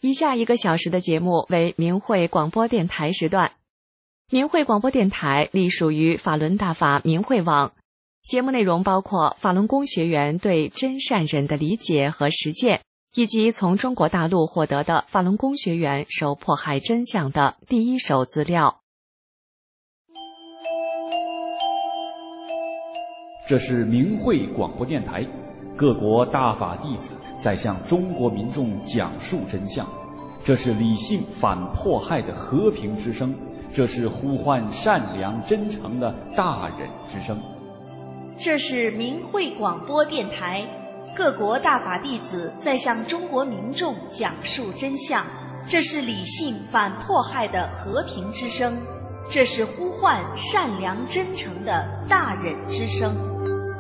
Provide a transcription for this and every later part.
以下1个小时的节目为明慧广播电台时段。明慧广播电台隶属于法轮大法明慧网，节目内容包括法轮功学员对真善忍的理解和实践，以及从中国大陆获得的法轮功学员受迫害真相的第一手资料。 这是明慧广播电台，各国大法弟子在向中国民众讲述真相，这是理性反迫害的和平之声，这是呼唤善良真诚的大忍之声。 这是明慧广播电台，各国大法弟子在向中国民众讲述真相，这是理性反迫害的和平之声，这是呼唤善良真诚的大忍之声。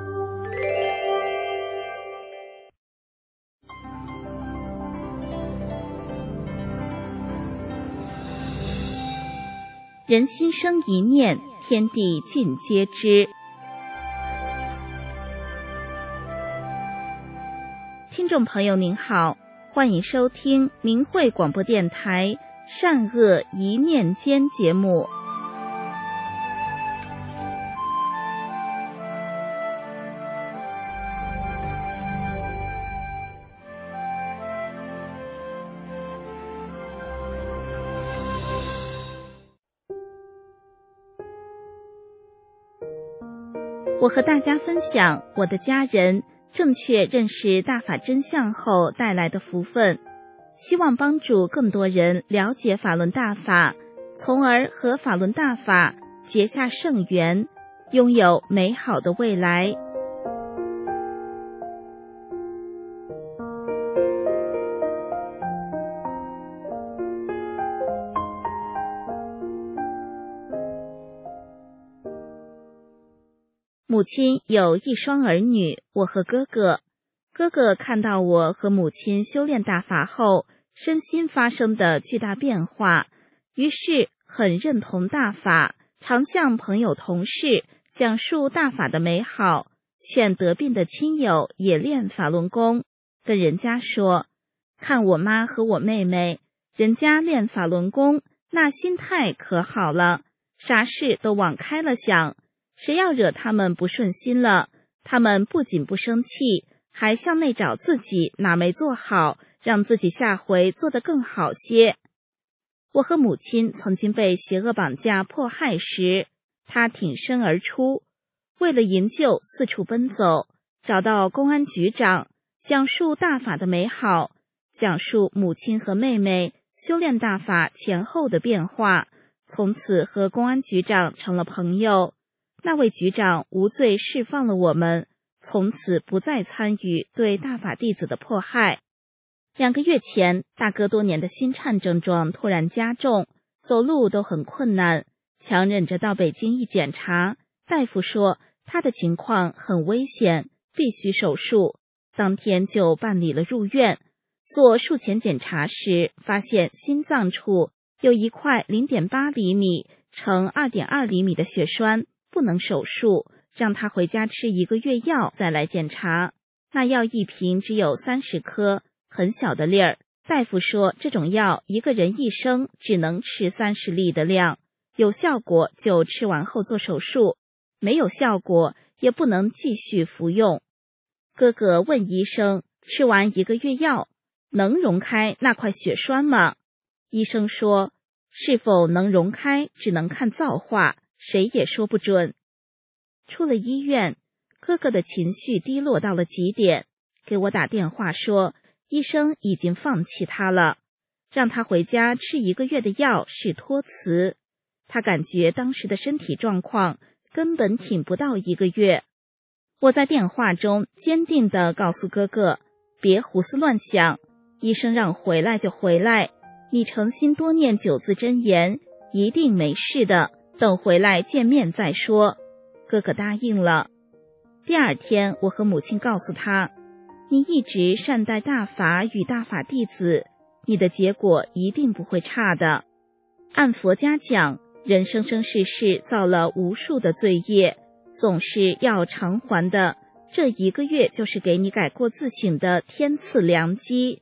人心生一念，天地尽皆知。听众朋友您好，欢迎收听明慧广播电台善恶一念间节目。我和大家分享我的家人正确认识大法真相后带来的福分，希望帮助更多人了解法轮大法，从而和法轮大法结下圣缘，拥有美好的未来。母亲有1双儿女，我和哥哥。哥哥看到我和母亲修炼大法后，身心发生的巨大变化，于是很认同大法，常向朋友同事讲述大法的美好，劝得病的亲友也练法轮功，跟人家说，看我妈和我妹妹，人家练法轮功，那心态可好了，啥事都往开了想。谁要惹他们不顺心了，他们不仅不生气，还向内找自己哪没做好，让自己下回做得更好些。我和母亲曾经被邪恶绑架迫害时，她挺身而出，为了营救四处奔走，找到公安局长，讲述大法的美好，讲述母亲和妹妹修炼大法前后的变化，从此和公安局长成了朋友。那位局长无罪释放了我们，从此不再参与对大法弟子的迫害。2个月前，大哥多年的心颤症状突然加重，走路都很困难，强忍着到北京一检查，大夫说他的情况很危险，必须手术，当天就办理了入院。做术前检查时，发现心脏处有一块 0.8 厘米乘 2.2 厘米的血栓，不能手术，让他回家吃1个月药再来检查。那药一瓶只有30颗，很小的粒儿。大夫说这种药一个人一生只能吃30粒的量，有效果就吃完后做手术，没有效果也不能继续服用。哥哥问医生，吃完1个月药能溶开那块血栓吗？医生说，是否能溶开只能看造化，谁也说不准。出了医院，哥哥的情绪低落到了极点，给我打电话说，医生已经放弃他了，让他回家吃1个月的药是托词。他感觉当时的身体状况根本挺不到1个月。我在电话中坚定地告诉哥哥，别胡思乱想，医生让回来就回来，你诚心多念9字真言，一定没事的，等回来见面再说。哥哥答应了。第2天，我和母亲告诉他，你一直善待大法与大法弟子，你的结果一定不会差的。按佛家讲，人生生世世造了无数的罪业，总是要偿还的，这1个月就是给你改过自省的天赐良机。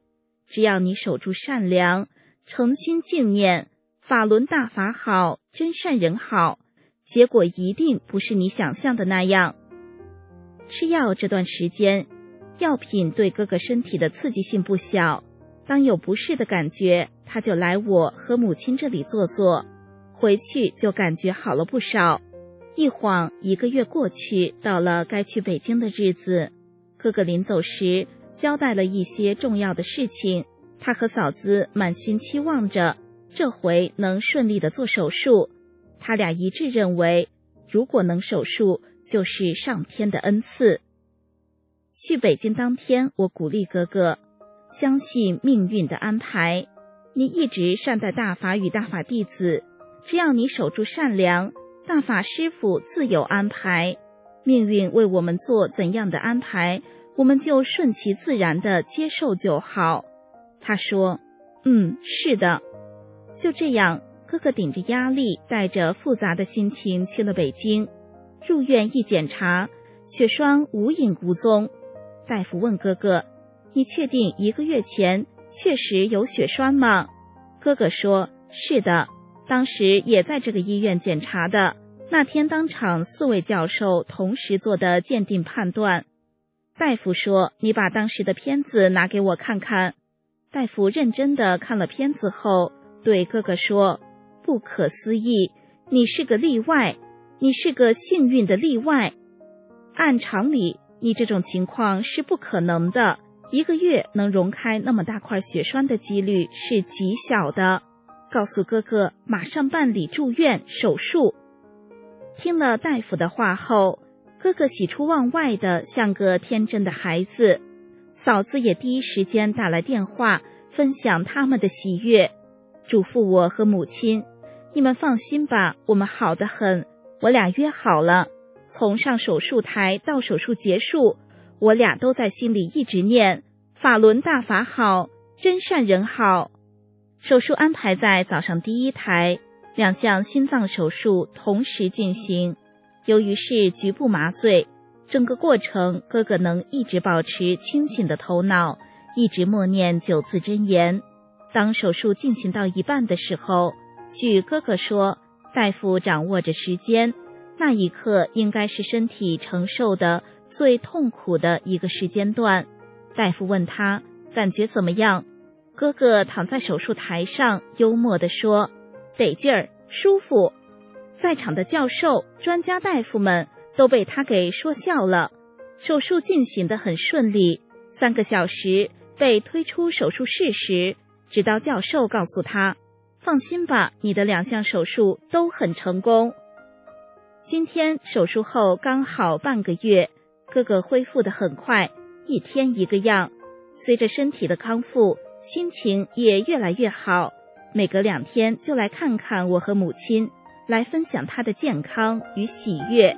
只要你守住善良，诚心敬念，法轮大法好，真善人好，结果一定不是你想象的那样。吃药这段时间，药品对哥哥身体的刺激性不小，当有不适的感觉，他就来我和母亲这里坐坐，回去就感觉好了不少。一晃1个月过去，到了该去北京的日子，哥哥临走时交代了一些重要的事情，他和嫂子满心期望着这回能顺利的做手术。他俩一致认为，如果能手术，就是上天的恩赐。去北京当天，我鼓励哥哥相信命运的安排，你一直善待大法与大法弟子，只要你守住善良，大法师父自有安排，命运为我们做怎样的安排，我们就顺其自然地接受就好。他说，是的。就这样，哥哥顶着压力，带着复杂的心情去了北京。入院一检查，血栓无影无踪。大夫问哥哥，你确定1个月前确实有血栓吗？哥哥说，是的，当时也在这个医院检查的，那天当场4位教授同时做的鉴定判断。大夫说，你把当时的片子拿给我看看。大夫认真地看了片子后，对哥哥说，不可思议，你是个例外，你是个幸运的例外。按常理，你这种情况是不可能的，1个月能溶开那么大块血栓的几率是极小的。告诉哥哥马上办理住院手术。听了大夫的话后，哥哥喜出望外的像个天真的孩子，嫂子也第一时间打来电话分享他们的喜悦，嘱咐我和母亲，你们放心吧，我们好得很，我俩约好了，从上手术台到手术结束，我俩都在心里一直念法轮大法好，真善人好。手术安排在早上第1台，2项心脏手术同时进行。由于是局部麻醉，整个过程哥哥能一直保持清醒的头脑，一直默念9字真言。当手术进行到一半的时候，据哥哥说，大夫掌握着时间，那一刻应该是身体承受的最痛苦的一个时间段。大夫问他感觉怎么样，哥哥躺在手术台上幽默地说，得劲儿，舒服。在场的教授、专家大夫们都被他给说笑了。手术进行得很顺利，3个小时被推出手术室时，指导教授告诉他，放心吧，你的2项手术都很成功。今天手术后刚好半个月，哥哥恢复得很快，一天一个样。随着身体的康复，心情也越来越好，每隔2天就来看看我和母亲，来分享他的健康与喜悦。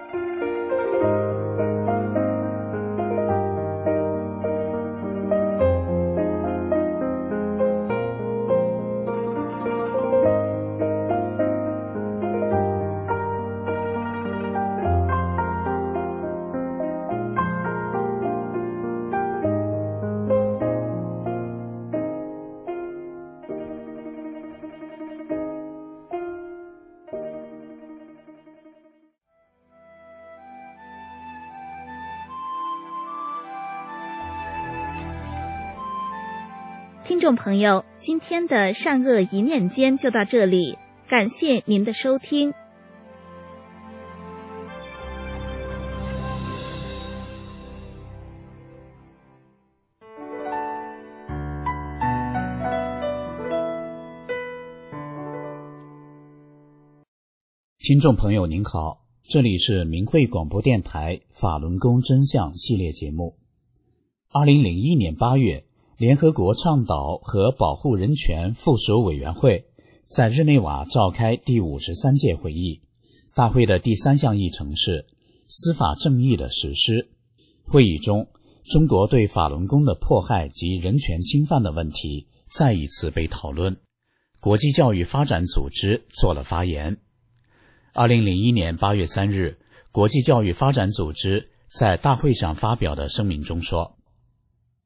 听众朋友，今天的善恶一念间就到这里，感谢您的收听。 听众朋友您好，这里是明慧广播电台法轮功真相系列节目。2001年8月，联合国倡导和保护人权附属委员会在日内瓦召开第53届会议，大会的第3项议程是司法正义的实施。会议中，中国对法轮功的迫害及人权侵犯的问题再一次被讨论。国际教育发展组织做了发言。2001年8月3日，国际教育发展组织在大会上发表的声明中说，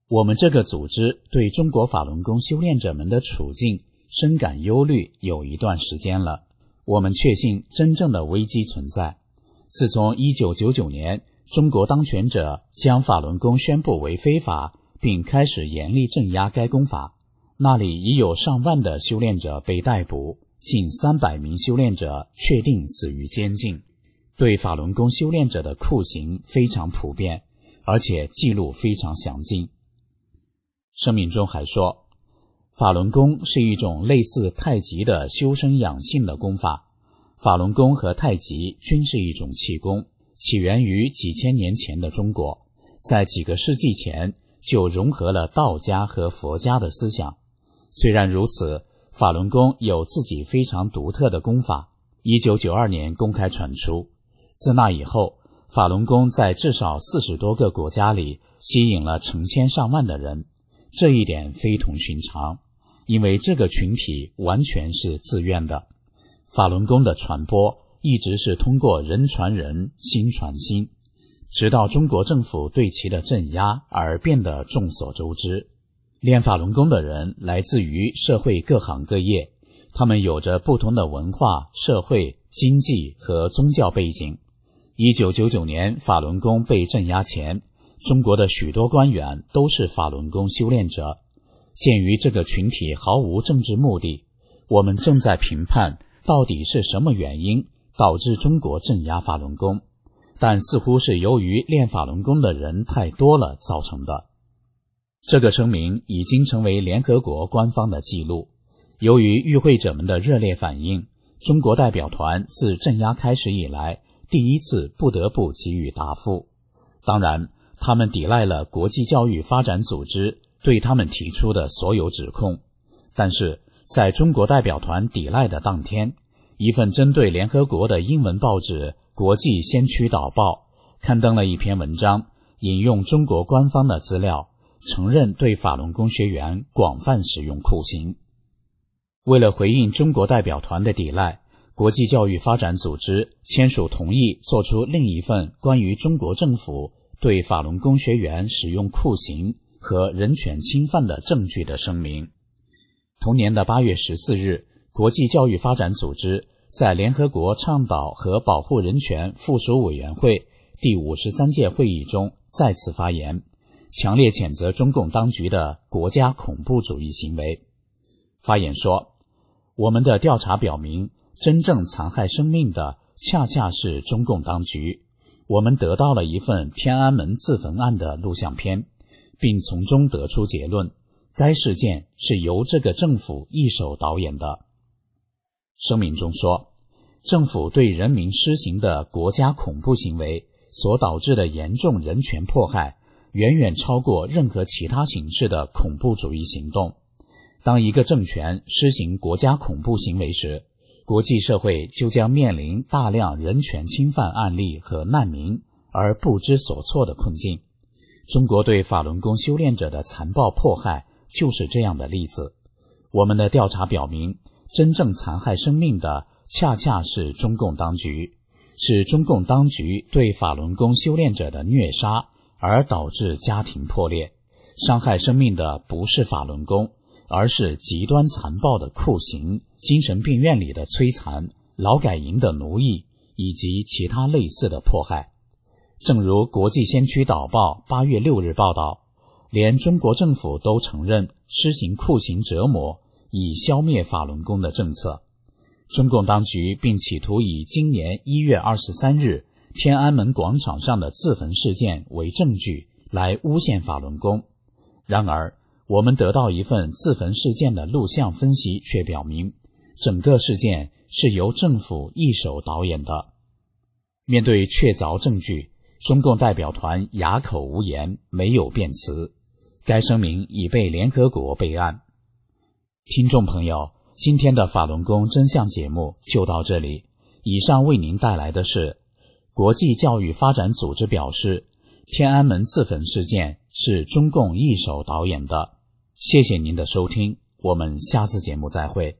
我们这个组织对中国法轮功修炼者们的处境深感忧虑有一段时间了。我们确信真正的危机存在。自从1999年中国当权者将法轮功宣布为非法，并开始严厉镇压该功法，那里已有上万的修炼者被逮捕，近300名修炼者确定死于监禁。对法轮功修炼者的酷刑非常普遍，而且记录非常详尽。声明中还说，法轮功是一种类似太极的修身养性的功法。法轮功和太极均是一种气功，起源于几千年前的中国，在几个世纪前就融合了道家和佛家的思想。虽然如此，法轮功有自己非常独特的功法，1992年公开传出。自那以后，法轮功在至少40多个国家里吸引了成千上万的人，这一点非同寻常，因为这个群体完全是自愿的。法轮功的传播一直是通过人传人，心传心，直到中国政府对其的镇压而变得众所周知。练法轮功的人来自于社会各行各业，他们有着不同的文化、社会、经济和宗教背景。1999年法轮功被镇压前，中国的许多官员都是法轮功修炼者。鉴于这个群体毫无政治目的，我们正在评判到底是什么原因导致中国镇压法轮功，但似乎是由于练法轮功的人太多了造成的。这个声明已经成为联合国官方的记录。由于与会者们的热烈反应，中国代表团自镇压开始以来第一次不得不给予答复。当然，他们抵赖了国际教育发展组织对他们提出的所有指控。但是在中国代表团抵赖的当天，一份针对联合国的英文报纸《国际先驱导报》刊登了一篇文章，引用中国官方的资料，承认对法轮功学员广泛使用酷刑。为了回应中国代表团的抵赖，国际教育发展组织签署同意做出另一份关于中国政府对法轮功学员使用酷刑和人权侵犯的证据的声明。同年的8月14日，国际教育发展组织在联合国倡导和保护人权附属委员会第53届会议中再次发言，强烈谴责中共当局的国家恐怖主义行为。发言说，我们的调查表明，真正残害生命的恰恰是中共当局。我们得到了一份天安门自焚案的录像片，并从中得出结论，该事件是由这个政府一手导演的。声明中说，政府对人民施行的国家恐怖行为所导致的严重人权迫害，远远超过任何其他形式的恐怖主义行动。当一个政权施行国家恐怖行为时，国际社会就将面临大量人权侵犯案例和难民而不知所措的困境。中国对法轮功修炼者的残暴迫害就是这样的例子。我们的调查表明，真正残害生命的恰恰是中共当局，是中共当局对法轮功修炼者的虐杀而导致家庭破裂。伤害生命的不是法轮功，而是极端残暴的酷刑、精神病院里的摧残、劳改营的奴役以及其他类似的迫害。正如国际先驱导报8月6日报道，连中国政府都承认施行酷刑折磨以消灭法轮功的政策。中共当局并企图以今年1月23日天安门广场上的自焚事件为证据来诬陷法轮功。然而，我们得到一份自焚事件的录像分析却表明，整个事件是由政府一手导演的。面对确凿证据，中共代表团哑口无言，没有辩词。该声明已被联合国备案。听众朋友，今天的法轮功真相节目就到这里。以上为您带来的是国际教育发展组织表示，天安门自焚事件是中共一手导演的。谢谢您的收听，我们下次节目再会。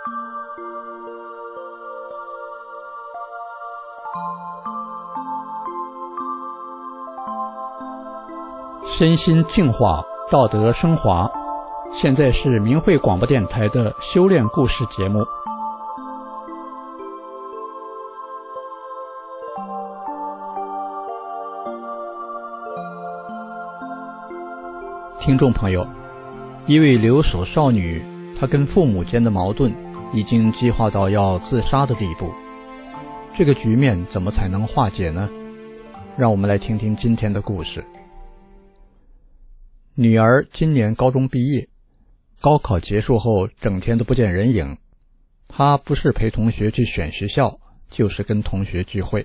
身心净化，道德升华。现在是明慧广播电台的修炼故事节目。听众朋友，一位留守少女，她跟父母间的矛盾已经激化到要自杀的地步，这个局面怎么才能化解呢？让我们来听听今天的故事。女儿今年高中毕业，高考结束后整天都不见人影，她不是陪同学去选学校，就是跟同学聚会。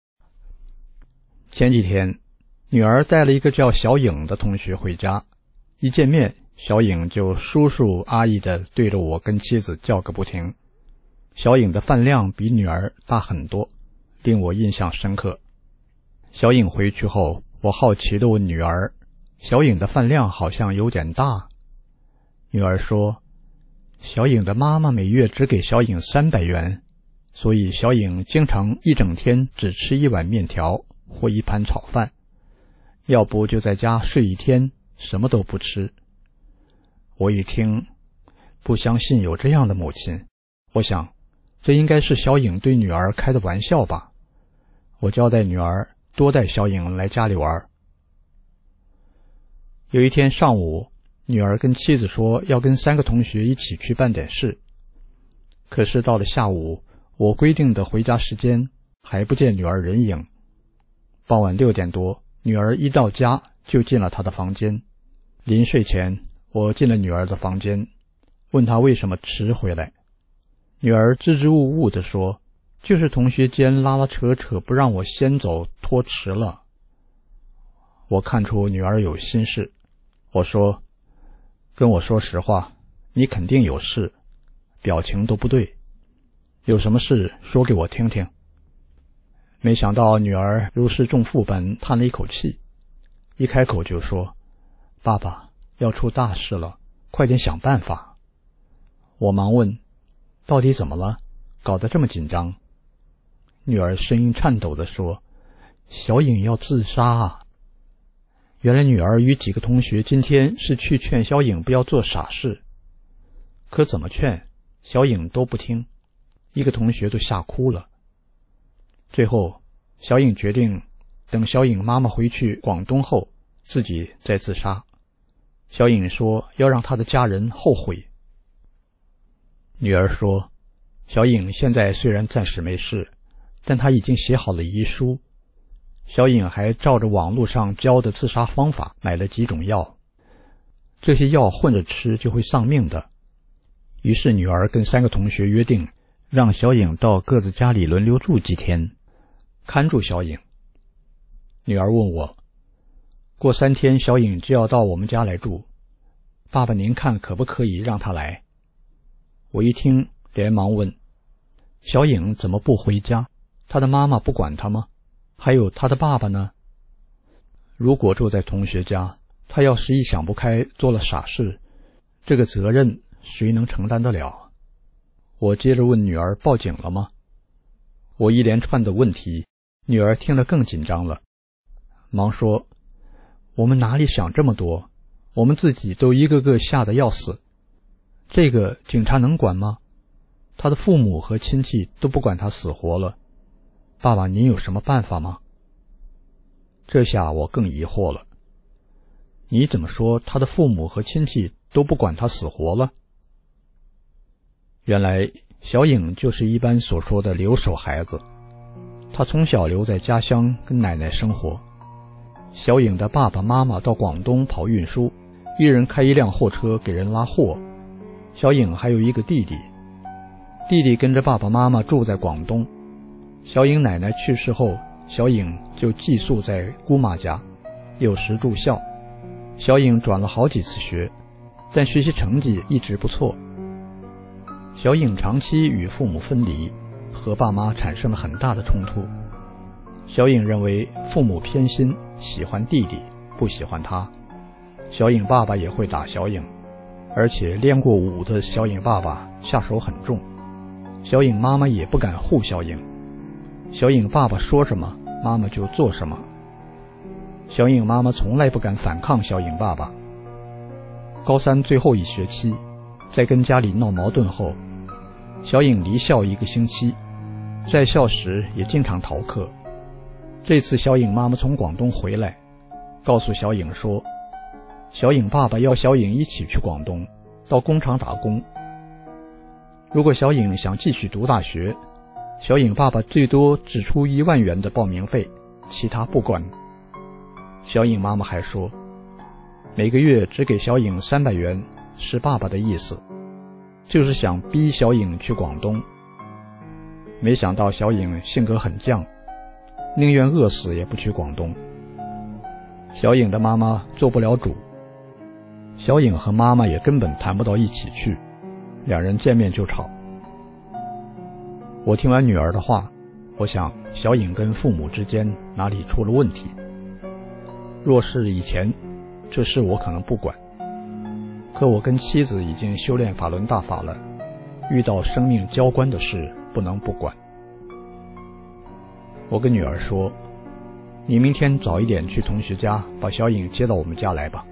前几天，女儿带了一个叫小颖的同学回家，一见面，小颖就叔叔阿姨的对着我跟妻子叫个不停。小颖的饭量比女儿大很多，令我印象深刻。小颖回去后，我好奇地问女儿，小颖的饭量好像有点大。女儿说，小颖的妈妈每月只给小颖300元，所以小颖经常一整天只吃1碗面条或1盘炒饭，要不就在家睡一天，什么都不吃。我一听，不相信有这样的母亲，我想，这应该是小颖对女儿开的玩笑吧。我交代女儿多带小颖来家里玩。有一天上午，女儿跟妻子说要跟3个同学一起去办点事，可是到了下午，我规定的回家时间还不见女儿人影。傍晚6点多，女儿一到家就进了她的房间。临睡前，我进了女儿的房间，问她为什么迟回来。女儿支支吾吾地说，就是同学间拉拉扯扯，不让我先走，拖迟了。我看出女儿有心事，我说，跟我说实话，你肯定有事，表情都不对，有什么事说给我听听。没想到女儿如释重负般叹了一口气，一开口就说，爸爸，要出大事了，快点想办法。我忙问，到底怎么了？搞得这么紧张？女儿声音颤抖地说，小颖要自杀啊。原来女儿与几个同学今天是去劝小颖不要做傻事，可怎么劝，小颖都不听，一个同学都吓哭了。最后，小颖决定等小颖妈妈回去广东后，自己再自杀。小颖说要让她的家人后悔。女儿说，小颖现在虽然暂时没事，但她已经写好了遗书。小颖还照着网络上教的自杀方法买了几种药，这些药混着吃就会丧命的。于是女儿跟3个同学约定，让小颖到各自家里轮流住几天，看住小颖。女儿问我，过3天小颖就要到我们家来住，爸爸您看可不可以让她来？我一听连忙问，小颖怎么不回家？她的妈妈不管她吗？还有她的爸爸呢？如果住在同学家，她要是一想不开做了傻事，这个责任谁能承担得了？我接着问女儿报警了吗？我一连串的问题，女儿听了更紧张了，忙说，我们哪里想这么多，我们自己都一个个吓得要死，这个警察能管吗？他的父母和亲戚都不管他死活了，爸爸您有什么办法吗？这下我更疑惑了，你怎么说他的父母和亲戚都不管他死活了？原来小颖就是一般所说的留守孩子，她从小留在家乡跟奶奶生活。小颖的爸爸妈妈到广东跑运输，一人开一辆货车给人拉货。小颖还有一个弟弟，弟弟跟着爸爸妈妈住在广东。小颖奶奶去世后，小颖就寄宿在姑妈家，有时住校。小颖转了好几次学，但学习成绩一直不错。小颖长期与父母分离，和爸妈产生了很大的冲突。小颖认为父母偏心，喜欢弟弟，不喜欢她。小颖爸爸也会打小颖， 而且练过武的小颖爸爸下手很重，小颖妈妈也不敢护小颖，小颖爸爸说什么妈妈就做什么，小颖妈妈从来不敢反抗小颖爸爸。高三最后一学期，在跟家里闹矛盾后，小颖离校1个星期，在校时也经常逃课。这次小颖妈妈从广东回来，告诉小颖说，小颖爸爸要小颖一起去广东，到工厂打工。如果小颖想继续读大学，小颖爸爸最多只出1万元的报名费，其他不管。小颖妈妈还说，每个月只给小颖300元是爸爸的意思，就是想逼小颖去广东。没想到小颖性格很犟，宁愿饿死也不去广东。小颖的妈妈做不了主，小颖和妈妈也根本谈不到一起去，两人见面就吵。我听完女儿的话，我想小颖跟父母之间哪里出了问题。若是以前，这事我可能不管，可我跟妻子已经修炼法轮大法了，遇到生命交关的事不能不管。我跟女儿说，你明天早一点去同学家把小颖接到我们家来吧。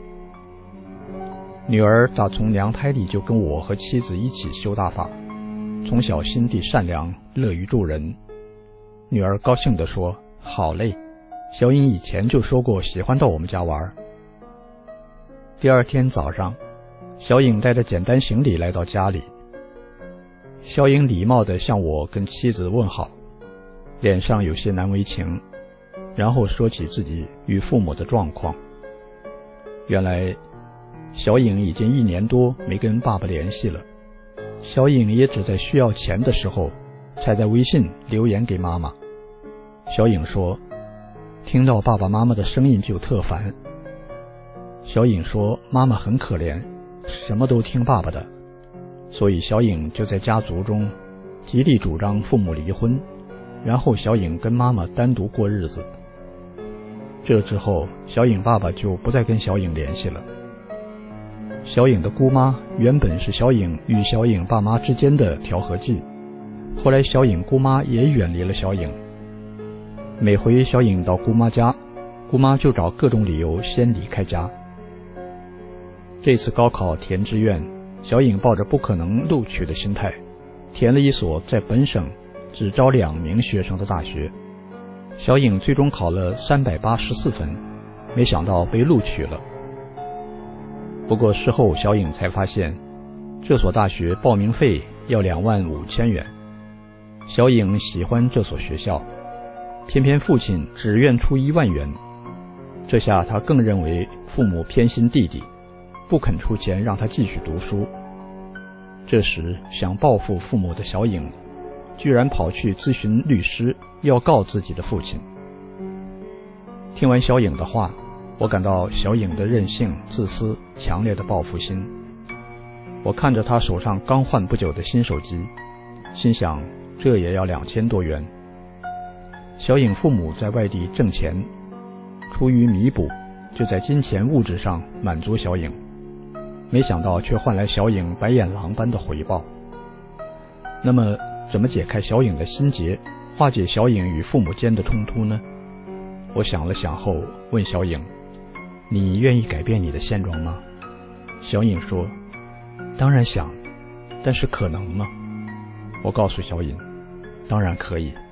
女儿打从娘胎里就跟我和妻子一起修大法，从小心地善良，乐于助人。女儿高兴地说，好嘞，小颖以前就说过喜欢到我们家玩。第二天早上，小颖带着简单行李来到家里，小颖礼貌地向我跟妻子问好，脸上有些难为情，然后说起自己与父母的状况。原来小颖已经1年多没跟爸爸联系了，小颖也只在需要钱的时候才在微信留言给妈妈。小颖说，听到爸爸妈妈的声音就特烦。小颖说，妈妈很可怜，什么都听爸爸的，所以小颖就在家族中极力主张父母离婚，然后小颖跟妈妈单独过日子。这之后，小颖爸爸就不再跟小颖联系了。小颖的姑妈原本是小颖与小颖爸妈之间的调和剂，后来小颖姑妈也远离了小颖。每回小颖到姑妈家，姑妈就找各种理由先离开家。这次高考填志愿，小颖抱着不可能录取的心态，填了一所在本省只招2名学生的大学。小颖最终考了384分，没想到被录取了。不过事后小颖才发现，这所大学报名费要25000元。小颖喜欢这所学校，偏偏父亲只愿出1万元，这下他更认为父母偏心弟弟，不肯出钱让他继续读书。这时想报复父母的小颖，居然跑去咨询律师，要告自己的父亲。听完小颖的话，我感到小颖的任性、自私、强烈的报复心。我看着她手上刚换不久的新手机，心想这也要2000多元。小颖父母在外地挣钱，出于弥补，就在金钱物质上满足小颖，没想到却换来小颖白眼狼般的回报。那么怎么解开小颖的心结，化解小颖与父母间的冲突呢？我想了想后问小颖，你愿意改变你的现状吗？小颖说，当然想，但是可能吗？我告诉小颖，当然可以。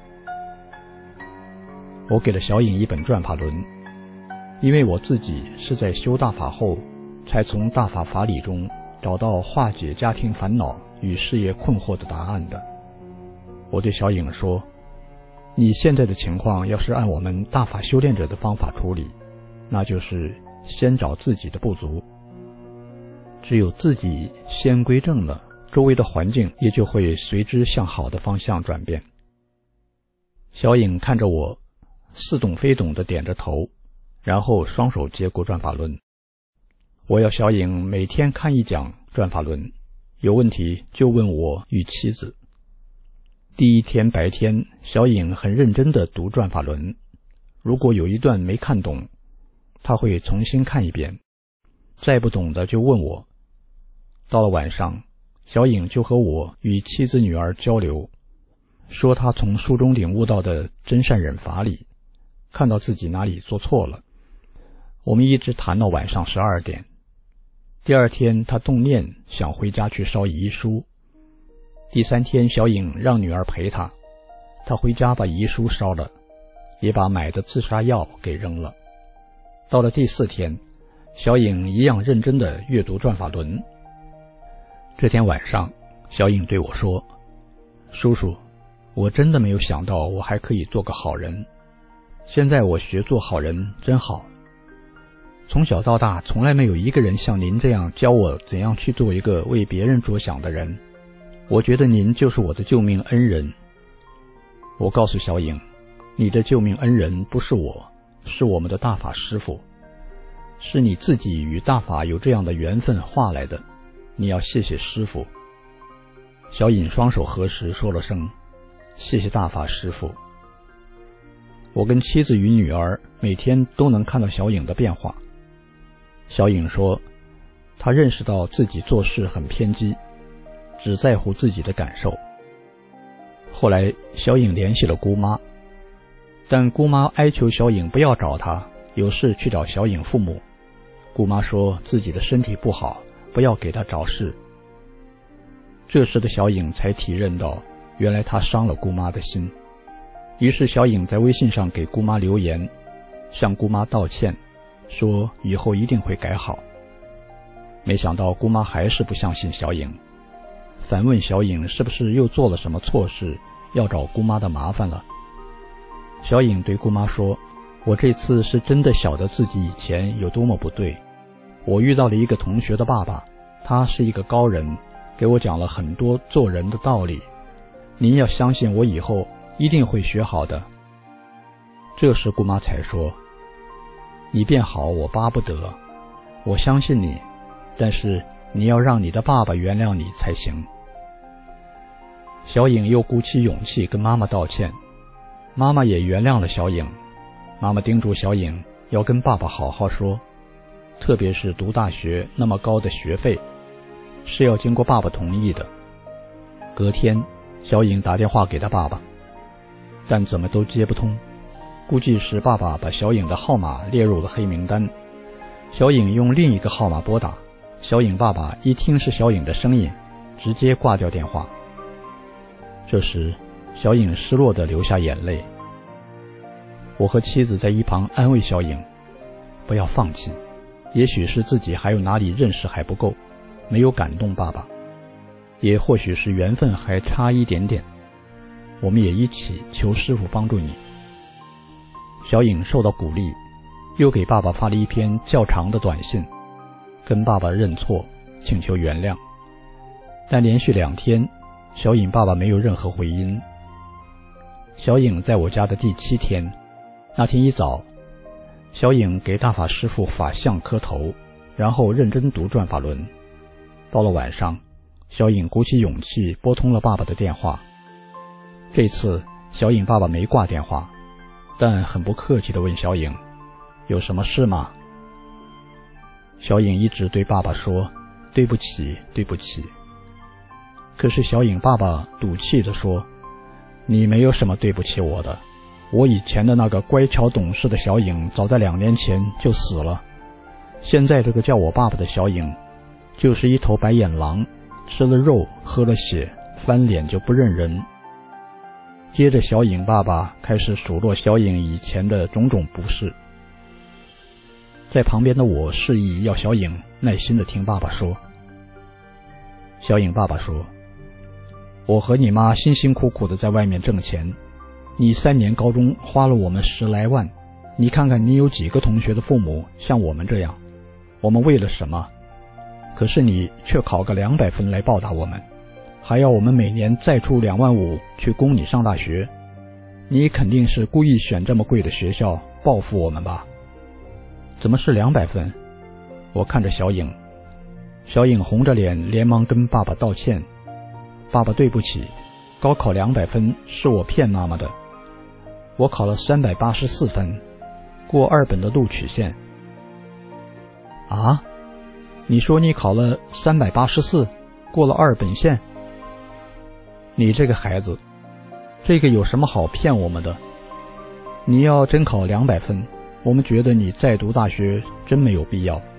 我给了小颖一本转法轮，因为我自己是在修大法后才从大法法理中找到化解家庭烦恼与事业困惑的答案的。我对小颖说，你现在的情况要是按我们大法修炼者的方法处理，那就是先找自己的不足，只有自己先归正了，周围的环境也就会随之向好的方向转变。小颖看着我，似懂非懂地点着头，然后双手接过转法轮。我要小颖每天看一讲转法轮，有问题就问我与妻子。第一天白天，小颖很认真地读转法轮，如果有一段没看懂，她会重新看一遍，再不懂的就问我， 到了晚上，小颖就和我与妻子女儿交流，说她从书中领悟到的真善忍法理，看到自己哪里做错了。我们一直谈到晚上12点。第二天她动念想回家去烧遗书。第3天小颖让女儿陪她回家把遗书烧了，也把买的自杀药给扔了。到了第4天，小颖一样认真地阅读转法轮。这天晚上，小颖对我说：叔叔，我真的没有想到我还可以做个好人，现在我学做好人真好。从小到大从来没有一个人像您这样教我怎样去做一个为别人着想的人，我觉得您就是我的救命恩人。我告诉小颖，你的救命恩人不是我，是我们的大法师父，是你自己与大法有这样的缘分化来的，你要谢谢师父。小颖双手合十说了声谢谢大法师父。我跟妻子与女儿每天都能看到小颖的变化。小颖说，她认识到自己做事很偏激，只在乎自己的感受。后来小颖联系了姑妈，但姑妈哀求小颖不要找她，有事去找小颖父母。姑妈说自己的身体不好，不要给她找事。这时的小颖才体认到，原来她伤了姑妈的心。于是小颖在微信上给姑妈留言，向姑妈道歉，说以后一定会改好。没想到姑妈还是不相信小颖，反问小颖是不是又做了什么错事，要找姑妈的麻烦了。小颖对姑妈说，我这次是真的晓得自己以前有多么不对。我遇到了一个同学的爸爸，他是一个高人，给我讲了很多做人的道理，您要相信我以后一定会学好的。这时姑妈才说，你变好我巴不得，我相信你，但是你要让你的爸爸原谅你才行。小颖又鼓起勇气跟妈妈道歉，妈妈也原谅了小颖。妈妈叮嘱小颖要跟爸爸好好说，特别是读大学那么高的学费，是要经过爸爸同意的。隔天小颖打电话给她爸爸，但怎么都接不通，估计是爸爸把小颖的号码列入了黑名单。小颖用另一个号码拨打，小颖爸爸一听是小颖的声音，直接挂掉电话。这时小颖失落地流下眼泪。我和妻子在一旁安慰小颖，不要放弃，也许是自己还有哪里认识还不够，没有感动爸爸，也或许是缘分还差一点点，我们也一起求师父帮助你。小颖受到鼓励，又给爸爸发了一篇较长的短信，跟爸爸认错，请求原谅。但连续2天，小颖爸爸没有任何回音。小颖在我家的第7天，那天一早，小颖给大法师父法相磕头，然后认真读转法轮。到了晚上，小颖鼓起勇气拨通了爸爸的电话。这次小颖爸爸没挂电话，但很不客气地问小颖，有什么事吗？小颖一直对爸爸说，对不起，对不起。可是小颖爸爸赌气地说，你没有什么对不起我的，我以前的那个乖巧懂事的小颖早在2年前就死了，现在这个叫我爸爸的小颖就是一头白眼狼，吃了肉喝了血，翻脸就不认人。接着小颖爸爸开始数落小颖以前的种种不是。在旁边的我示意要小颖耐心地听爸爸说。小颖爸爸说，我和你妈辛辛苦苦地在外面挣钱，你3年高中花了我们10来万，你看看你有几个同学的父母像我们这样，我们为了什么？可是你却考个200分来报答我们，还要我们每年再出2万5去供你上大学，你肯定是故意选这么贵的学校报复我们吧？怎么是200分？我看着小颖，小颖红着脸连忙跟爸爸道歉，爸爸对不起，高考200分是我骗妈妈的，我考了384分，过2本的录取线。啊你说你考了384，过了2本线。你这个孩子，这个有什么好骗我们的？你要真考200分，我们觉得你再读大学真没有必要。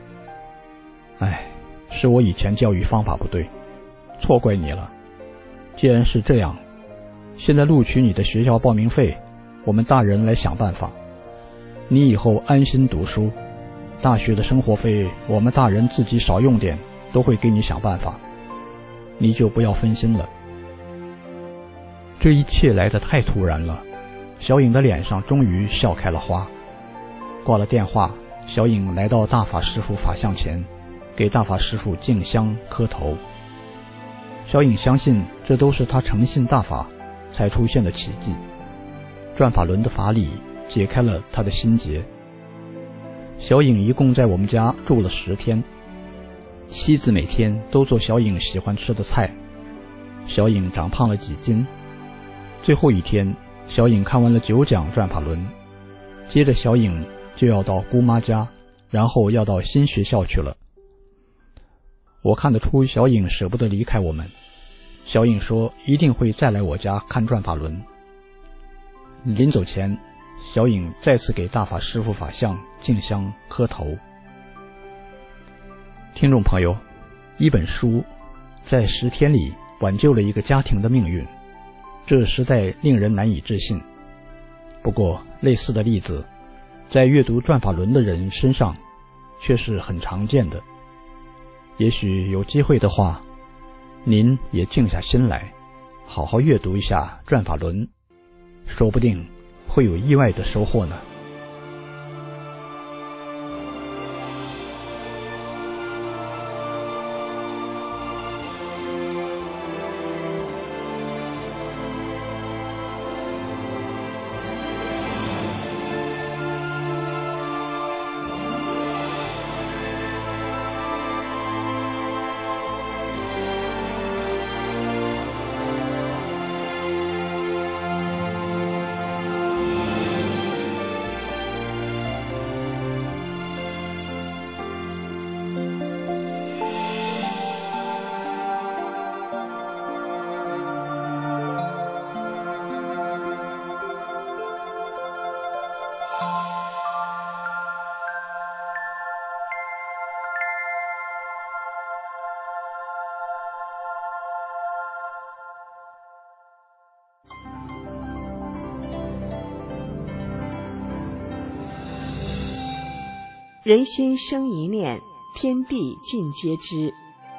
是我以前教育方法不对，错怪你了。既然是这样，现在录取你的学校报名费，我们大人来想办法。你以后安心读书，大学的生活费我们大人自己少用点，都会给你想办法。你就不要分心了。这一切来得太突然了，小颖的脸上终于笑开了花。挂了电话，小颖来到大法师父法像前，给大法师父敬香磕头。小颖相信这都是他诚信大法才出现的奇迹，转法轮的法理解开了他的心结。小颖一共在我们家住了10天，妻子每天都做小颖喜欢吃的菜，小颖长胖了几斤。最后一天，小颖看完了9讲转法轮，接着小颖就要到姑妈家，然后要到新学校去了。我看得出小颖舍不得离开我们，小颖说一定会再来我家看转法轮。临走前，小颖再次给大法师父法像敬香磕头。听众朋友，一本书在10天里挽救了一个家庭的命运，这实在令人难以置信。不过类似的例子在阅读转法轮的人身上却是很常见的。也许有机会的话，您也静下心来，好好阅读一下转法轮，说不定会有意外的收获呢。 人心生一念，天地尽皆知。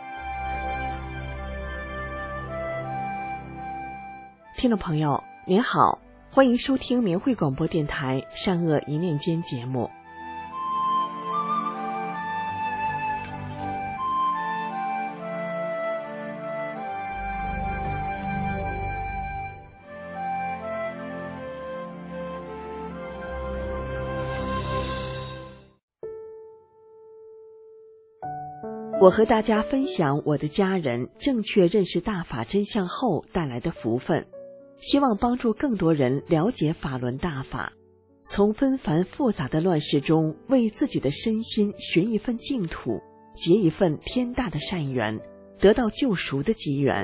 听众朋友您好，欢迎收听明慧广播电台善恶一念间节目。我和大家分享我的家人正确认识大法真相后带来的福分，希望帮助更多人了解法轮大法，从纷繁复杂的乱世中为自己的身心寻一份净土，结一份天大的善缘，得到救赎的机缘。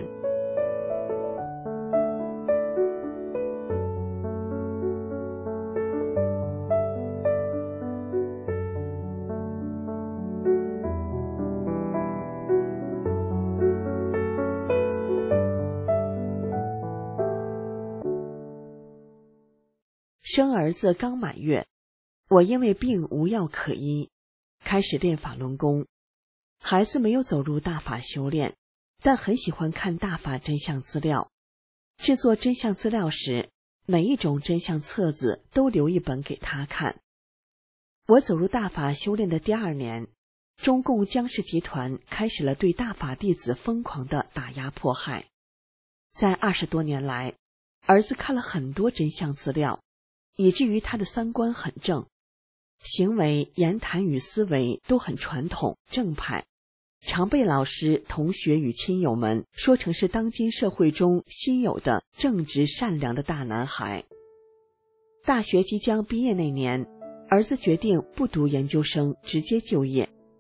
生儿子刚满月，我因为病无药可医，开始练法轮功。孩子没有走入大法修炼，但很喜欢看大法真相资料。制作真相资料时，每一种真相册子都留一本给他看。我走入大法修炼的第2年，中共江氏集团开始了对大法弟子疯狂的打压迫害。在20多年来，儿子看了很多真相资料，以至于他的3观很正，行为、言谈与思维都很传统正派，常被老师、同学与亲友们说成是当今社会中稀有的正直善良的大男孩。大学即将毕业那年，儿子决定不读研究生，直接就业。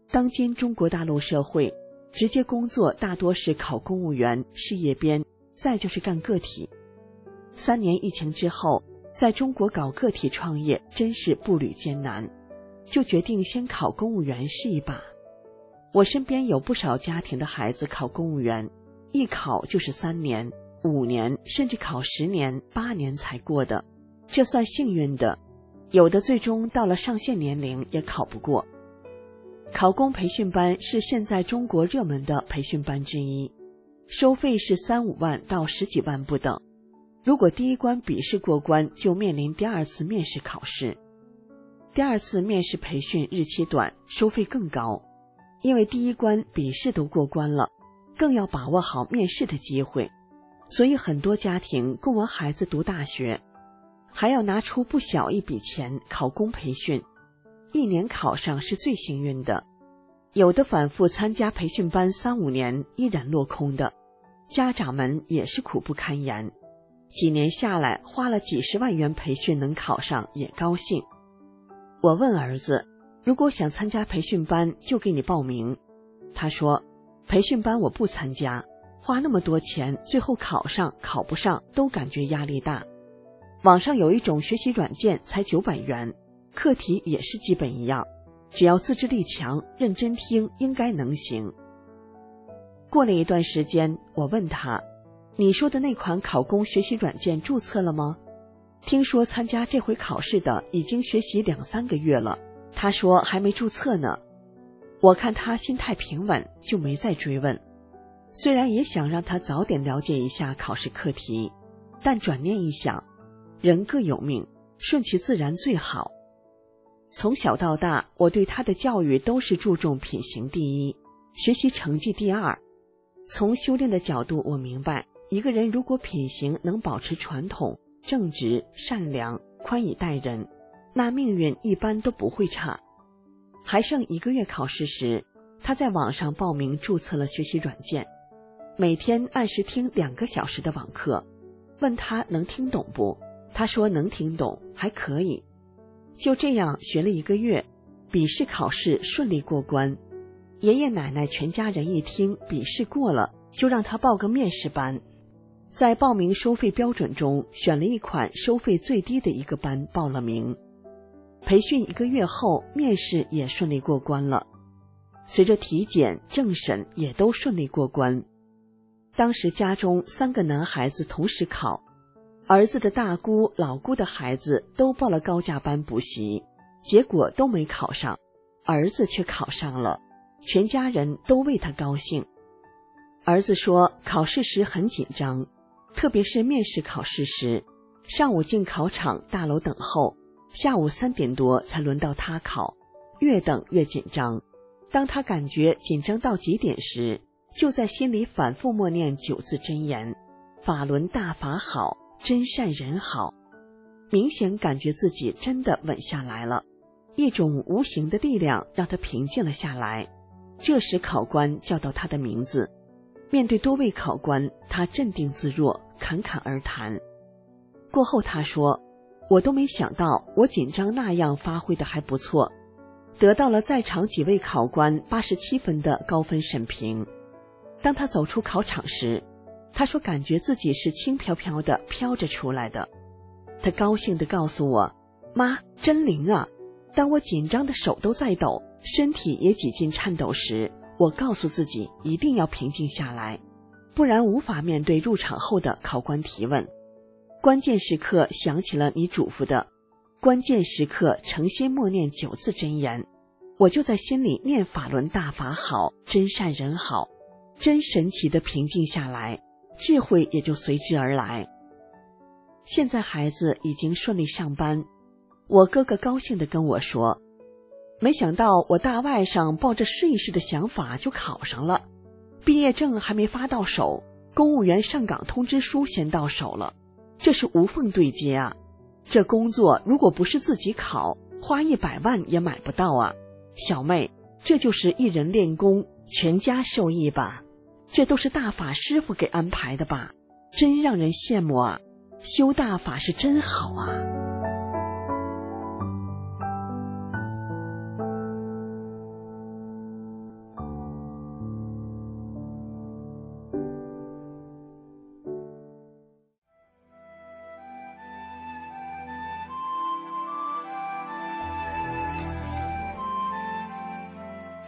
当今中国大陆社会，直接工作大多是考公务员、事业编，再就是干个体。3年疫情之后，在中国搞个体创业真是步履艰难，就决定先考公务员试一把。我身边有不少家庭的孩子考公务员，一考就是3年、5年，甚至考10年、8年才过的，这算幸运的。有的最终到了上限年龄也考不过。考公培训班是现在中国热门的培训班之一，收费是3-5万到10几万不等。如果第一关笔试过关，就面临第2次面试考试。第2次面试培训日期短，收费更高，因为第一关笔试都过关了，更要把握好面试的机会。所以很多家庭供完孩子读大学，还要拿出不小一笔钱考公培训，1年考上是最幸运的。有的反复参加培训班3-5年依然落空的，家长们也是苦不堪言。几年下来，花了几10万元培训能考上也高兴。我问儿子，如果想参加培训班就给你报名。他说，培训班我不参加，花那么多钱，最后考上考不上都感觉压力大。网上有一种学习软件才900元，课题也是基本一样，只要自制力强，认真听应该能行。过了一段时间，我问他，你说的那款考公学习软件注册了吗？听说参加这回考试的已经学习2-3个月了，他说还没注册呢。我看他心态平稳，就没再追问。虽然也想让他早点了解一下考试课题，但转念一想，人各有命，顺其自然最好。从小到大，我对他的教育都是注重品行第一，学习成绩第2。从修炼的角度，我明白，一个人如果品行能保持传统、正直、善良、宽以待人，那命运一般都不会差。还剩1个月考试时，他在网上报名注册了学习软件，每天按时听2个小时的网课。问他能听懂不？他说能听懂，还可以。就这样学了1个月，笔试考试顺利过关。爷爷奶奶全家人一听笔试过了，就让他报个面试班。在报名收费标准中，选了一款收费最低的一个班报了名。培训1个月后，面试也顺利过关了。随着体检、政审也都顺利过关。当时家中3个男孩子同时考，儿子的大姑、老姑的孩子都报了高价班补习，结果都没考上，儿子却考上了，全家人都为他高兴。儿子说，考试时很紧张，特别是面试考试时，上午进考场大楼等候，下午3点多才轮到他考，越等越紧张。当他感觉紧张到极点时，就在心里反复默念9字真言：法轮大法好，真善人好。明显感觉自己真的稳下来了，一种无形的力量让他平静了下来。这时考官叫到他的名字，面对多位考官，他镇定自若，侃侃而谈。过后他说，我都没想到我紧张那样发挥的还不错，得到了在场几位考官87分的高分审评。当他走出考场时，他说感觉自己是轻飘飘的飘着出来的。他高兴地告诉我，妈，真灵啊！当我紧张的手都在抖，身体也几近颤抖时，我告诉自己一定要平静下来，不然无法面对入场后的考官提问。关键时刻想起了你嘱咐的，关键时刻诚心默念9字真言，我就在心里念法轮大法好，真善人好，真神奇的平静下来，智慧也就随之而来。现在孩子已经顺利上班，我哥哥高兴地跟我说，没想到我大外甥抱着试一试的想法就考上了，毕业证还没发到手，公务员上岗通知书先到手了，这是无缝对接啊！这工作如果不是自己考，花100万也买不到啊！小妹，这就是一人练功，全家受益吧？这都是大法师傅给安排的吧？真让人羡慕啊！修大法是真好啊！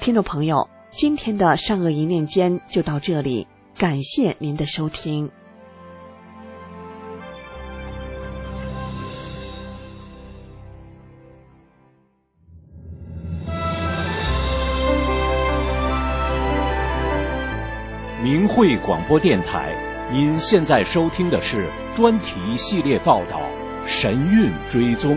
听众朋友，今天的善恶一念间就到这里，感谢您的收听。 明慧广播电台，您现在收听的是专题系列报道《神韵追踪》。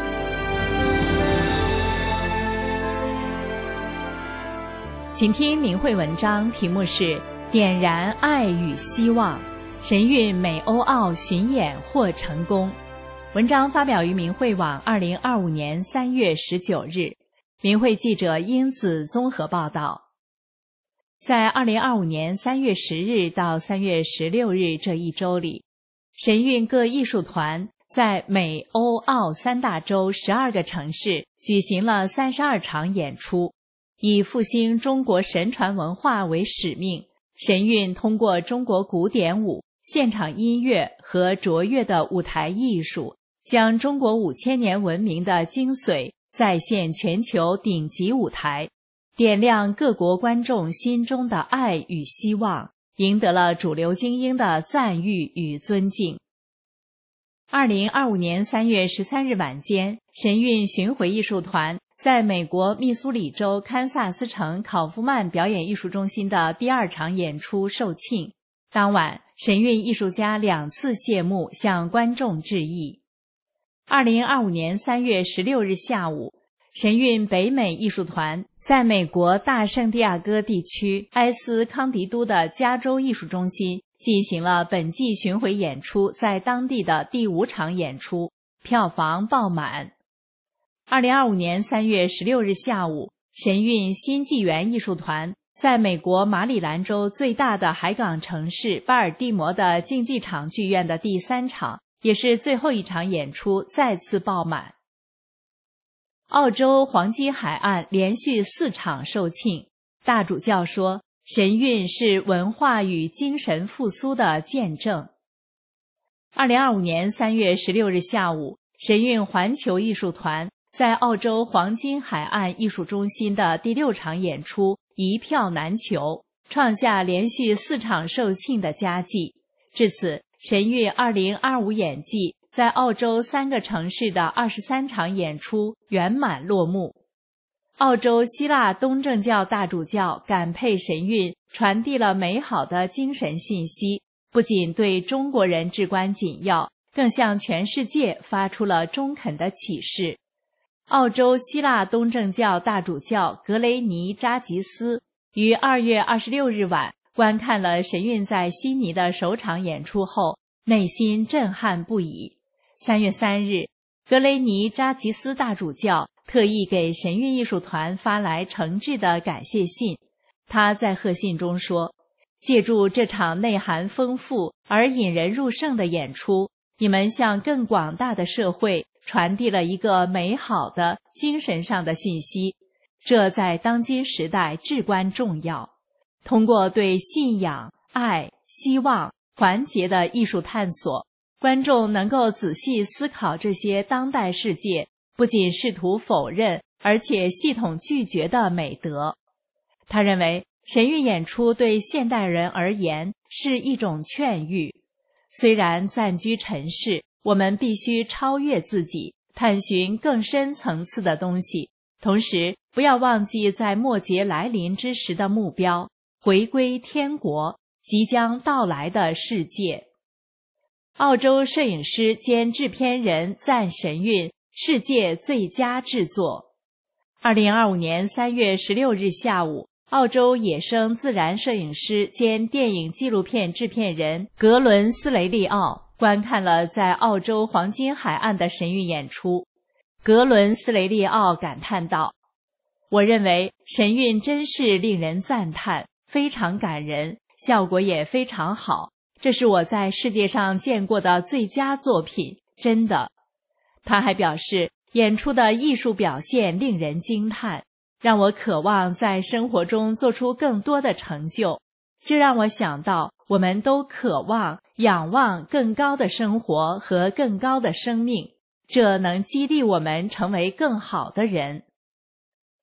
请听明慧文章，题目是点燃爱与希望，神韵美欧澳巡演获成功。文章发表于明慧网2025年3月19日，明慧记者英子综合报道。在2025年3月10日到3月16日这一周里，神韵各艺术团在美、欧、澳3大洲12个城市举行了32场演出，以复兴中国神传文化为使命，神韵通过中国古典舞、现场音乐和卓越的舞台艺术，将中国5000年文明的精髓再现全球顶级舞台，点亮各国观众心中的爱与希望，赢得了主流精英的赞誉与尊敬。2025年3月13日晚间，神韵巡回艺术团在美国密苏里州堪萨斯城考夫曼表演艺术中心的第2场演出售罄。当晚，神韵艺术家2次谢幕，向观众致意。2025年3月16日下午，神韵北美艺术团在美国大圣地亚哥地区埃斯康迪都的加州艺术中心进行了本季巡回演出，在当地的第5场演出，票房爆满。2025年3月16日下午，神韵新纪元艺术团在美国马里兰州最大的海港城市巴尔的摩的竞技场剧院的第3场，也是最后一场演出再次爆满。澳洲黄金海岸连续4场售罄，大主教说，神韵是文化与精神复苏的见证。2025年3月16日下午，神韵环球艺术团在澳洲黄金海岸艺术中心的第6场演出一票难求，创下连续4场售罄的佳绩。至此，神韵2025演季在澳洲3个城市的23场演出圆满落幕。澳洲希腊东正教大主教感佩神韵传递了美好的精神信息，不仅对中国人至关紧要，更向全世界发出了中肯的启示。澳洲希腊东正教大主教格雷尼扎吉斯于2月26日晚观看了神韵在悉尼的首场演出后，内心震撼不已。3月3日，格雷尼扎吉斯大主教特意给神韵艺术团发来诚挚的感谢信。他在贺信中说，借助这场内涵丰富而引人入胜的演出，你们向更广大的社会传递了一个美好的精神上的信息，这在当今时代至关重要。通过对信仰、爱、希望、团结的艺术探索，观众能够仔细思考这些当代世界不仅试图否认，而且系统拒绝的美德。他认为，神韵演出对现代人而言是一种劝喻。虽然暂居尘世，我们必须超越自己，探寻更深层次的东西，同时不要忘记在末节来临之时的目标，回归天国，即将到来的世界。澳洲摄影师兼制片人赞神韵世界最佳制作。2025年3月16日下午，澳洲野生自然摄影师兼电影纪录片制片人格伦斯雷利奥观看了在澳洲黄金海岸的神韵演出。格伦斯雷利奥感叹道，我认为神韵真是令人赞叹，非常感人，效果也非常好，这是我在世界上见过的最佳作品，真的。他还表示，演出的艺术表现令人惊叹，让我渴望在生活中做出更多的成就。这让我想到，我们都渴望、仰望更高的生活和更高的生命，这能激励我们成为更好的人。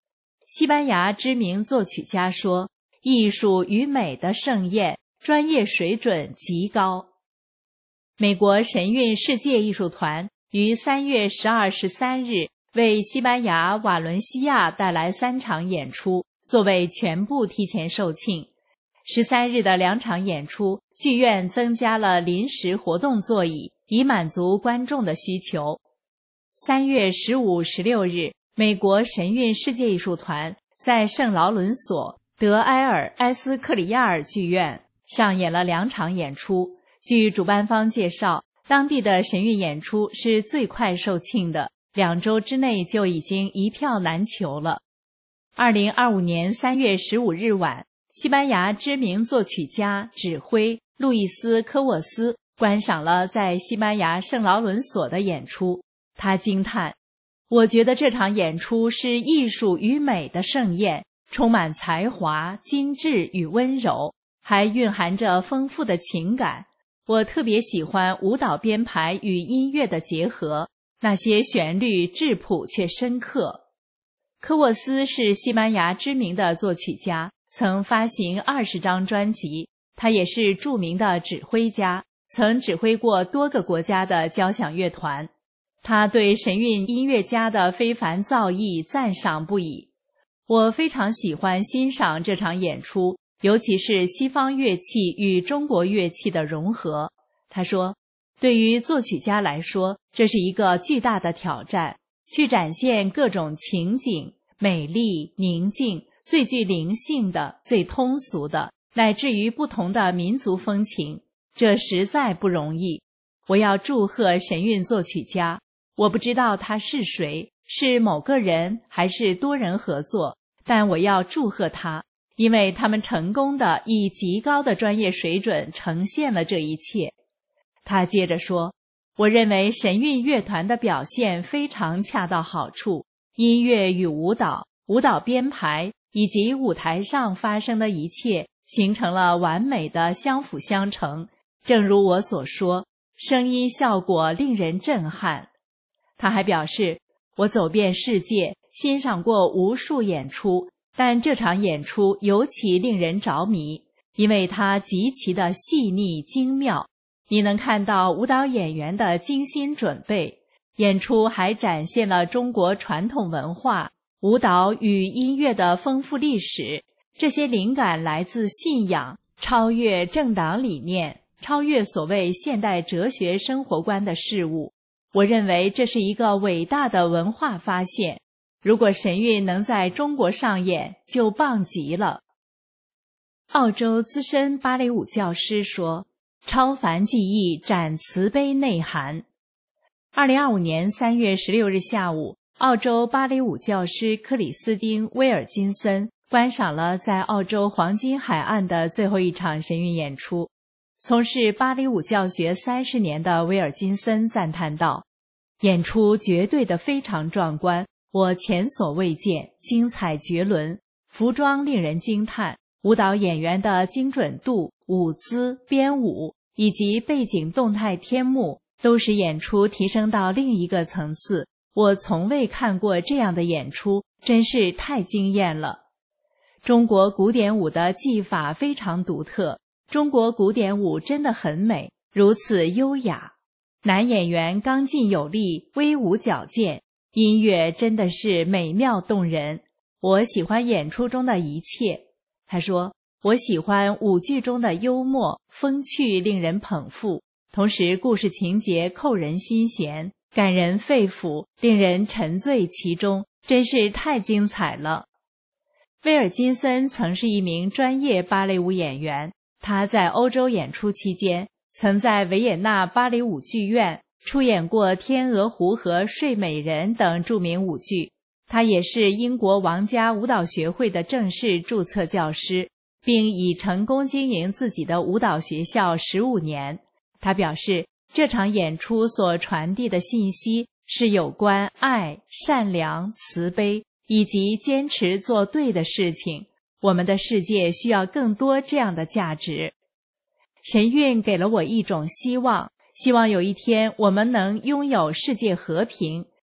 西班牙知名作曲家说，艺术与美的盛宴，专业水准极高。美国神韵世界艺术团于3月12、13日为西班牙瓦伦西亚带来3场演出，座位全部提前售罄。13日的2场演出，剧院增加了临时活动座椅，以满足观众的需求。3月15、16日，美国神韵世界艺术团在圣劳伦索德埃尔埃斯克里亚尔剧院上演了2场演出。据主办方介绍，当地的神韵演出是最快售罄的，2周之内就已经一票难求了。2025年3月15日晚，西班牙知名作曲家、指挥路易斯·科沃斯观赏了在西班牙圣劳伦索的演出。他惊叹：“我觉得这场演出是艺术与美的盛宴，充满才华、精致与温柔，还蕴含着丰富的情感。我特别喜欢舞蹈编排与音乐的结合，那些旋律质朴却深刻。”科沃斯是西班牙知名的作曲家，曾发行20张专辑。他也是著名的指挥家，曾指挥过多个国家的交响乐团。他对神韵音乐家的非凡造诣赞赏不已。我非常喜欢欣赏这场演出，尤其是西方乐器与中国乐器的融合。他说，对于作曲家来说，这是一个巨大的挑战，去展现各种情景，美丽、宁静，最具灵性的、最通俗的，乃至于不同的民族风情，这实在不容易。我要祝贺神韵作曲家，我不知道他是谁，是某个人还是多人合作，但我要祝贺他，因为他们成功地以极高的专业水准呈现了这一切。他接着说，我认为神韵乐团的表现非常恰到好处，音乐与舞蹈、舞蹈编排以及舞台上发生的一切形成了完美的相辅相成。正如我所说，声音效果令人震撼。他还表示，我走遍世界，欣赏过无数演出，但这场演出尤其令人着迷，因为它极其的细腻精妙。你能看到舞蹈演员的精心准备，演出还展现了中国传统文化、舞蹈与音乐的丰富历史。这些灵感来自信仰，超越政党理念，超越所谓现代哲学生活观的事物。我认为这是一个伟大的文化发现，如果神韵能在中国上演，就棒极了。澳洲资深芭蕾舞教师说，超凡技艺展慈悲内涵。2025年3月16日下午，澳洲芭蕾舞教师克里斯汀·威尔金森观赏了在澳洲黄金海岸的最后一场神韵演出。从事芭蕾舞教学30年的威尔金森赞叹道，演出绝对的非常壮观，我前所未见，精彩绝伦，服装令人惊叹，舞蹈演员的精准度、舞姿、编舞以及背景动态天幕都使演出提升到另一个层次。我从未看过这样的演出，真是太惊艳了。中国古典舞的技法非常独特，中国古典舞真的很美，如此优雅。男演员刚劲有力，威武矫健，音乐真的是美妙动人。我喜欢演出中的一切。他说，我喜欢舞剧中的幽默、风趣，令人捧腹，同时故事情节扣人心弦，感人肺腑，令人沉醉其中，真是太精彩了。威尔金森曾是一名专业芭蕾舞演员，他在欧洲演出期间，曾在维也纳芭蕾舞剧院出演过《天鹅湖》和《睡美人》等著名舞剧。他也是英国王家舞蹈学会的正式注册教师，并已成功经营自己的舞蹈学校15年。他表示，这场演出所传递的信息是有关爱、善良、慈悲以及坚持做对的事情。我们的世界需要更多这样的价值。神韵给了我一种希望，希望有一天我们能拥有世界和平，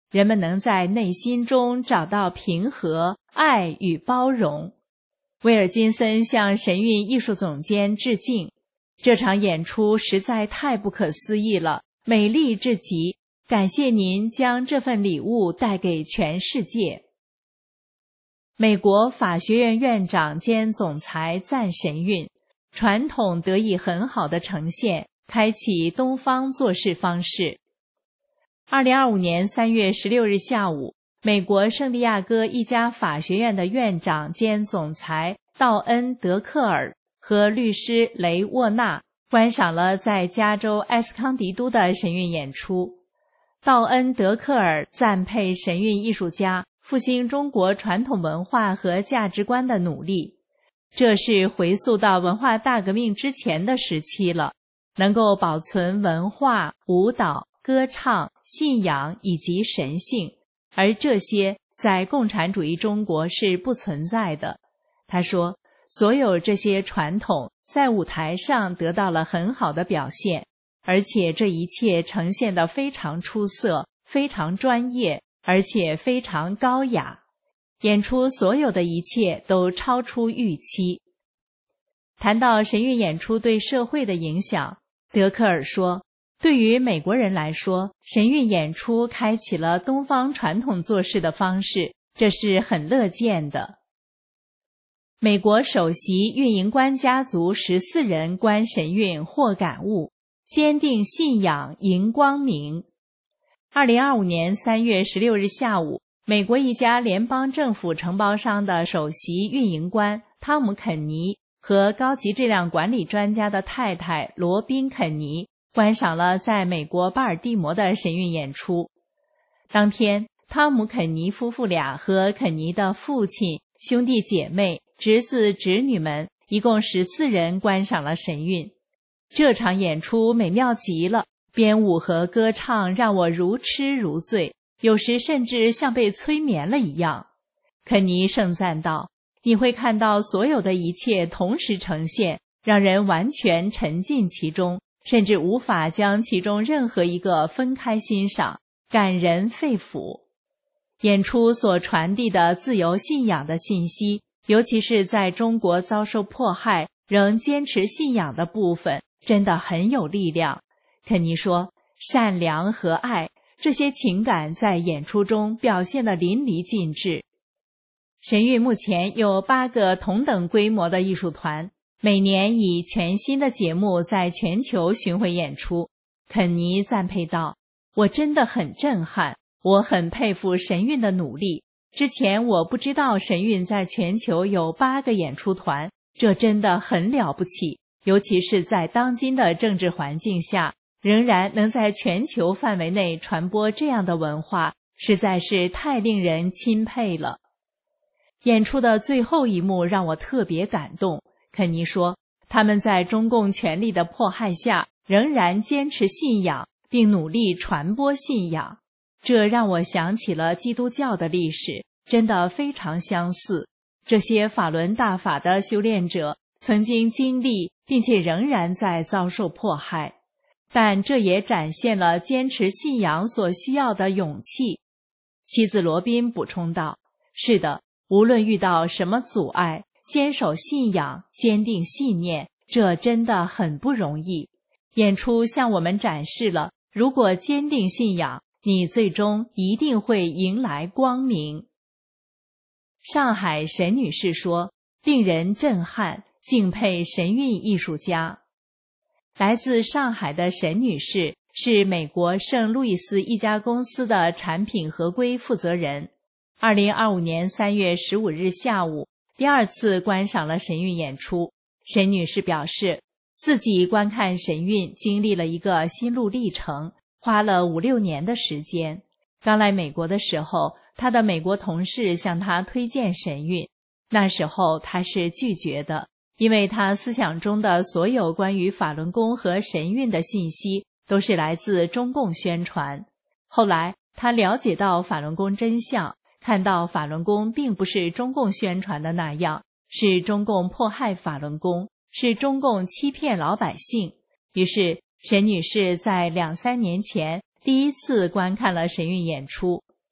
人们能在内心中找到平和、爱与包容。威尔金森向神韵艺术总监致敬，这场演出实在太不可思议了，美丽至极，感谢您将这份礼物带给全世界。美国法学院院长兼总裁赞神韵，传统得以很好的呈现，开启东方做事方式。2025年3月16日下午，美国圣地亚哥一家法学院的院长兼总裁道恩·德克尔和律师雷沃纳观赏了在加州埃斯康迪都的神韵演出。道恩·德克尔赞佩神韵艺术家复兴中国传统文化和价值观的努力，这是回溯到文化大革命之前的时期了，能够保存文化、舞蹈、歌唱、信仰以及神性，而这些在共产主义中国是不存在的。他说，所有这些传统在舞台上得到了很好的表现，而且这一切呈现得非常出色，非常专业，而且非常高雅。演出所有的一切都超出预期。谈到神韵演出对社会的影响，德克尔说，对于美国人来说，神韵演出开启了东方传统做事的方式，这是很乐见的。美国首席运营官家族14人观神韵获感悟，坚定信仰迎光明。2025年3月16日下午，美国一家联邦政府承包商的首席运营官汤姆·肯尼和高级质量管理专家的太太罗宾·肯尼观赏了在美国巴尔的摩的神韵演出。当天，汤姆·肯尼夫妇俩和肯尼的父亲、兄弟姐妹、侄子侄女们一共14人观赏了神韵。这场演出美妙极了，编舞和歌唱让我如痴如醉，有时甚至像被催眠了一样。肯尼盛赞道，你会看到所有的一切同时呈现，让人完全沉浸其中，甚至无法将其中任何一个分开欣赏，感人肺腑。演出所传递的自由信仰的信息，尤其是在中国遭受迫害仍坚持信仰的部分，真的很有力量。肯尼说，善良和爱这些情感在演出中表现得淋漓尽致。神韵目前有8个同等规模的艺术团，每年以全新的节目在全球巡回演出。肯尼赞佩道，我真的很震撼，我很佩服神韵的努力。之前我不知道神韵在全球有8个演出团，这真的很了不起，尤其是在当今的政治环境下，仍然能在全球范围内传播这样的文化，实在是太令人钦佩了。演出的最后一幕让我特别感动，肯尼说，他们在中共权力的迫害下，仍然坚持信仰，并努力传播信仰。这让我想起了基督教的历史，真的非常相似。这些法轮大法的修炼者曾经经历，并且仍然在遭受迫害，但这也展现了坚持信仰所需要的勇气。妻子罗宾补充道，是的，无论遇到什么阻碍，坚守信仰，坚定信念，这真的很不容易。演出向我们展示了，如果坚定信仰，你最终一定会迎来光明。上海沈女士说，令人震撼，敬佩神韵艺术家。来自上海的沈女士是美国圣路易斯一家公司的产品合规负责人。2025年3月15日下午，第2次观赏了神韵演出。沈女士表示，自己观看神韵经历了一个心路历程，花了5-6年的时间。刚来美国的时候，她的美国同事向她推荐神韵，那时候她是拒绝的，因为她思想中的所有关于法轮功和神韵的信息都是来自中共宣传。后来她了解到法轮功真相，看到法轮功并不是中共宣传的那样，是中共迫害法轮功，是中共欺骗老百姓。于是沈女士在2-3年前第1次观看了神韵演出。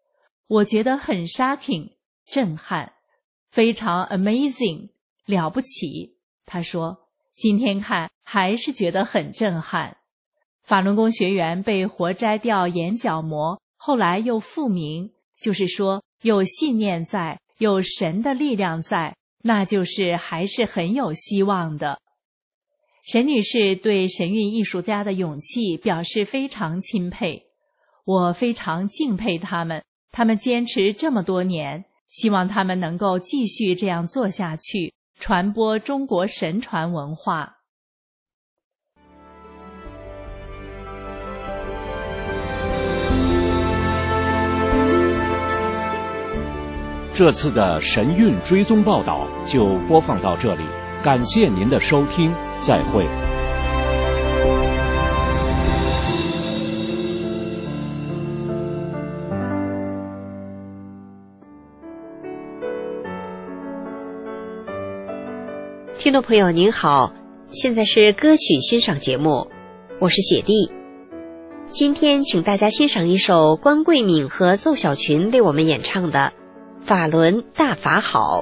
我觉得很 shocking， 震撼，非常 amazing， 了不起。他说，今天看还是觉得很震撼。法轮功学员被活摘掉眼角膜，后来又复明，就是说有信念在，有神的力量在，那就是还是很有希望的。沈女士对神韵艺术家的勇气表示非常钦佩，我非常敬佩他们坚持这么多年，希望他们能够继续这样做下去，传播中国神传文化。 这次的神韵追踪报道就播放到这里，感谢您的收听，再会。 听众朋友您好，现在是歌曲欣赏节目，我是雪莉。今天请大家欣赏一首关桂敏和奏小群为我们演唱的《法轮大法好》。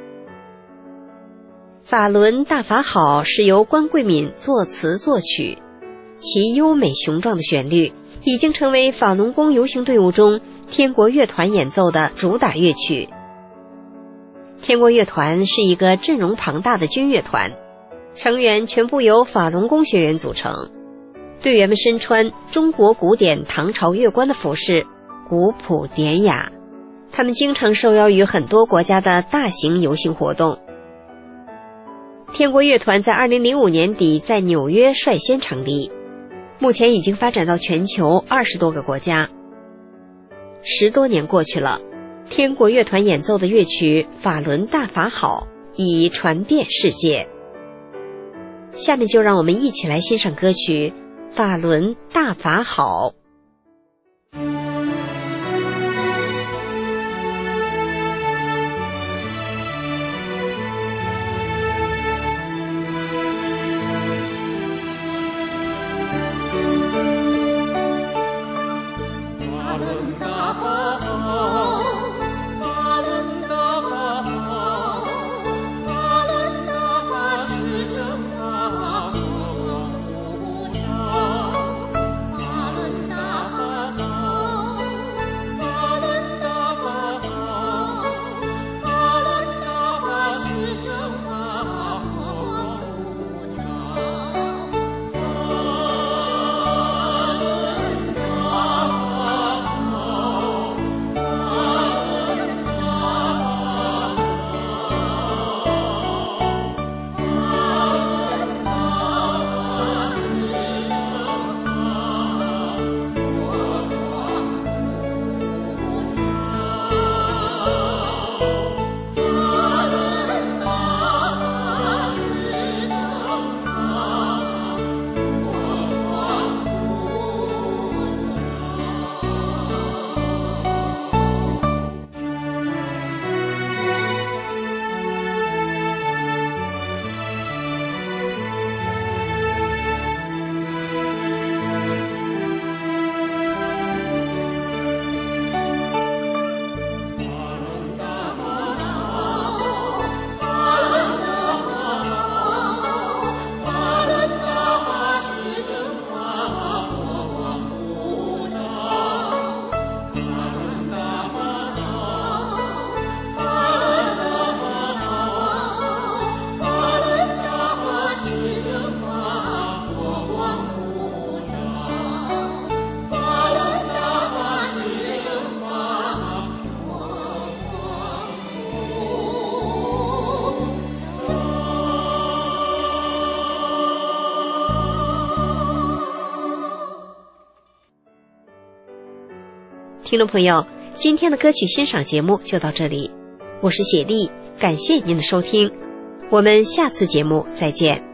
法轮大法好是由关桂敏作词作曲，其优美雄壮的旋律已经成为法轮功游行队伍中天国乐团演奏的主打乐曲。天国乐团是一个阵容庞大的军乐团，成员全部由法轮功学员组成，队员们身穿中国古典唐朝乐官的服饰，古朴典雅。他们经常受邀于很多国家的大型游行活动。天国乐团在2005年底在纽约率先成立，目前已经发展到全球20多个国家。10多年过去了，天国乐团演奏的乐曲《法轮大法好》已传遍世界。下面就让我们一起来欣赏歌曲《法轮大法好》。听众朋友，今天的歌曲欣赏节目就到这里，我是雪莉，感谢您的收听，我们下次节目再见。